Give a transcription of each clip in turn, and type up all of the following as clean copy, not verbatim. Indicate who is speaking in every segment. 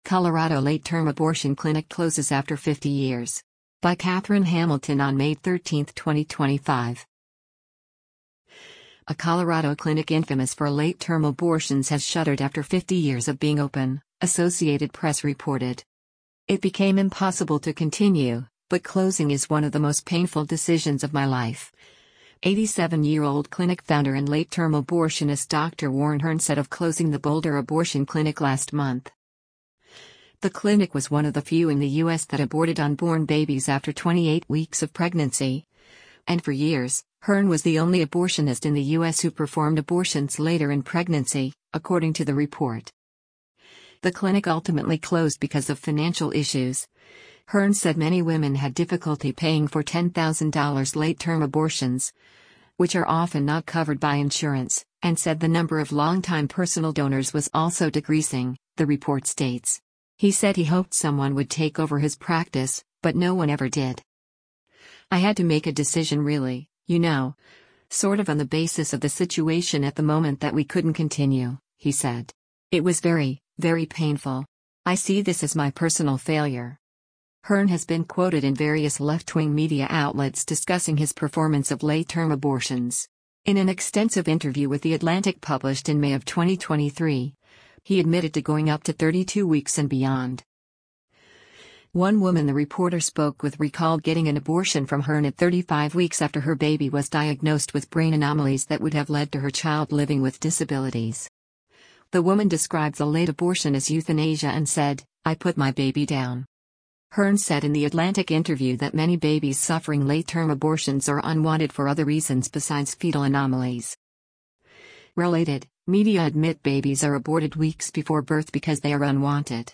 Speaker 1: Colorado late-term abortion clinic closes after 50 years. By Catherine Hamilton on May 13, 2025. A Colorado clinic infamous for late-term abortions has shuttered after 50 years of being open, Associated Press reported. It became impossible to continue, but closing is one of the most painful decisions of my life. 87-year-old clinic founder and late-term abortionist Dr. Warren Hearn said of closing the Boulder Abortion Clinic last month. The clinic was one of the few in the U.S. that aborted unborn babies after 28 weeks of pregnancy. And for years, Hearn was the only abortionist in the U.S. who performed abortions later in pregnancy, according to the report. The clinic ultimately closed because of financial issues. Hearn said many women had difficulty paying for $10,000 late-term abortions, which are often not covered by insurance, and said the number of longtime personal donors was also decreasing, the report states. He said he hoped someone would take over his practice, but no one ever did. I had to make a decision really, sort of on the basis of the situation at the moment that we couldn't continue, he said. It was very, very painful. I see this as my personal failure. Hearn has been quoted in various left-wing media outlets discussing his performance of late-term abortions. In an extensive interview with The Atlantic published in May of 2023, he admitted to going up to 32 weeks and beyond. One woman the reporter spoke with recalled getting an abortion from Hearn at 35 weeks after her baby was diagnosed with brain anomalies that would have led to her child living with disabilities. The woman described the late abortion as euthanasia and said, "I put my baby down." Hearn said in the Atlantic interview that many babies suffering late-term abortions are unwanted for other reasons besides fetal anomalies. Related, media admit babies are aborted weeks before birth because they are unwanted.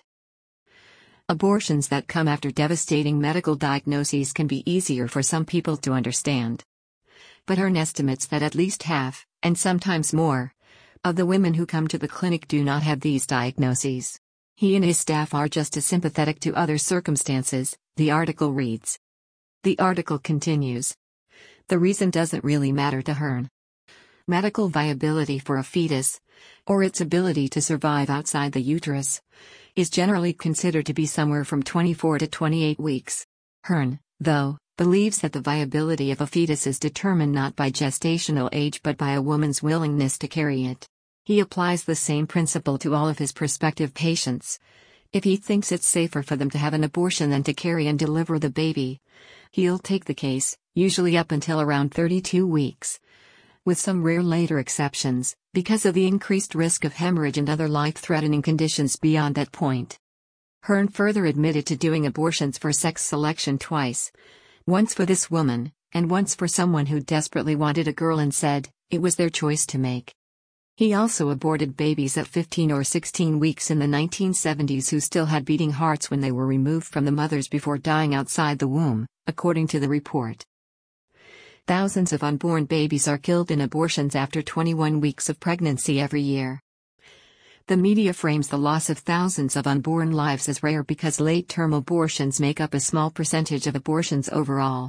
Speaker 1: Abortions that come after devastating medical diagnoses can be easier for some people to understand. But Hearn estimates that at least half, and sometimes more, of the women who come to the clinic do not have these diagnoses. He and his staff are just as sympathetic to other circumstances, the article reads. The article continues. The reason doesn't really matter to Hearn. Medical viability for a fetus, or its ability to survive outside the uterus, is generally considered to be somewhere from 24 to 28 weeks. Hearn, though, believes that the viability of a fetus is determined not by gestational age but by a woman's willingness to carry it. He applies the same principle to all of his prospective patients. If he thinks it's safer for them to have an abortion than to carry and deliver the baby, he'll take the case, usually up until around 32 weeks. With some rare later exceptions, because of the increased risk of hemorrhage and other life-threatening conditions beyond that point. Hearn further admitted to doing abortions for sex selection twice. Once for this woman, and once for someone who desperately wanted a girl and said, it was their choice to make. He also aborted babies at 15 or 16 weeks in the 1970s who still had beating hearts when they were removed from the mothers before dying outside the womb, according to the report. Thousands of unborn babies are killed in abortions after 21 weeks of pregnancy every year. The media frames the loss of thousands of unborn lives as rare because late-term abortions make up a small percentage of abortions overall.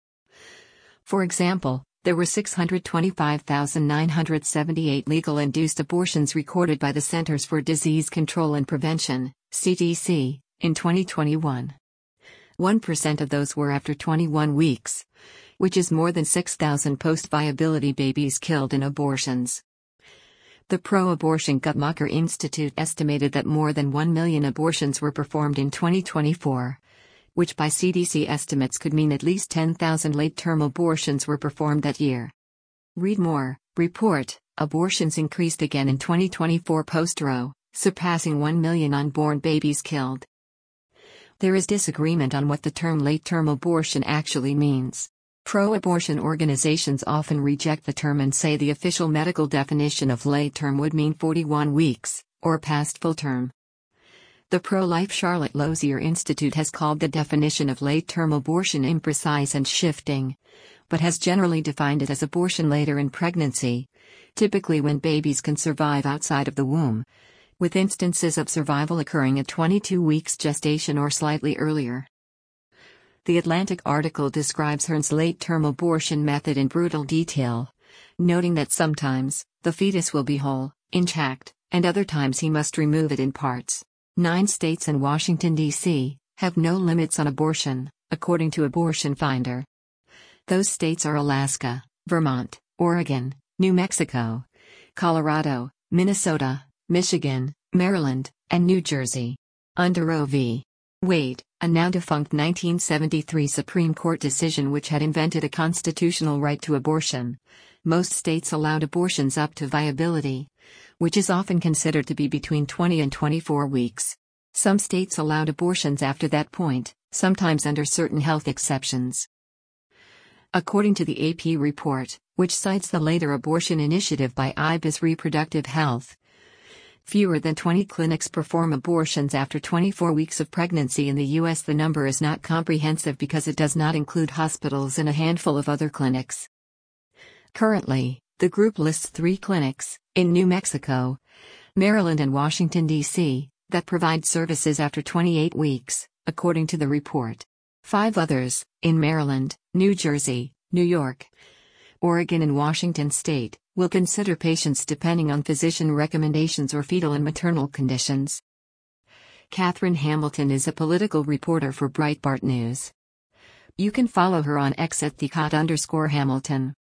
Speaker 1: For example, there were 625,978 legal-induced abortions recorded by the Centers for Disease Control and Prevention, CDC, in 2021. 1% of those were after 21 weeks, which is more than 6,000 post-viability babies killed in abortions. The pro-abortion Guttmacher Institute estimated that more than 1 million abortions were performed in 2024. Which by CDC estimates could mean at least 10,000 late-term abortions were performed that year. Read more, report, abortions increased again in 2024 post-Roe, surpassing 1 million unborn babies killed. There is disagreement on what the term late-term abortion actually means. Pro-abortion organizations often reject the term and say the official medical definition of late-term would mean 41 weeks, or past full term. The pro-life Charlotte Lozier Institute has called the definition of late-term abortion imprecise and shifting, but has generally defined it as abortion later in pregnancy, typically when babies can survive outside of the womb, with instances of survival occurring at 22 weeks gestation or slightly earlier. The Atlantic article describes Hearn's late-term abortion method in brutal detail, noting that sometimes, the fetus will be whole, intact, and other times he must remove it in parts. 9 states and Washington, D.C., have no limits on abortion, according to Abortion Finder. Those states are Alaska, Vermont, Oregon, New Mexico, Colorado, Minnesota, Michigan, Maryland, and New Jersey. Under Roe v. Wade, a now-defunct 1973 Supreme Court decision which had invented a constitutional right to abortion, most states allowed abortions up to viability, which is often considered to be between 20 and 24 weeks. Some states allowed abortions after that point, sometimes under certain health exceptions. According to the AP report, which cites the Later Abortion Initiative by IBIS Reproductive Health, fewer than 20 clinics perform abortions after 24 weeks of pregnancy in the U.S. The number is not comprehensive because it does not include hospitals and a handful of other clinics. Currently, the group lists 3 clinics, in New Mexico, Maryland and Washington, D.C., that provide services after 28 weeks, according to the report. 5 others, in Maryland, New Jersey, New York, Oregon and Washington state, will consider patients depending on physician recommendations or fetal and maternal conditions. Catherine Hamilton is a political reporter for Breitbart News. You can follow her on X at @Hamilton.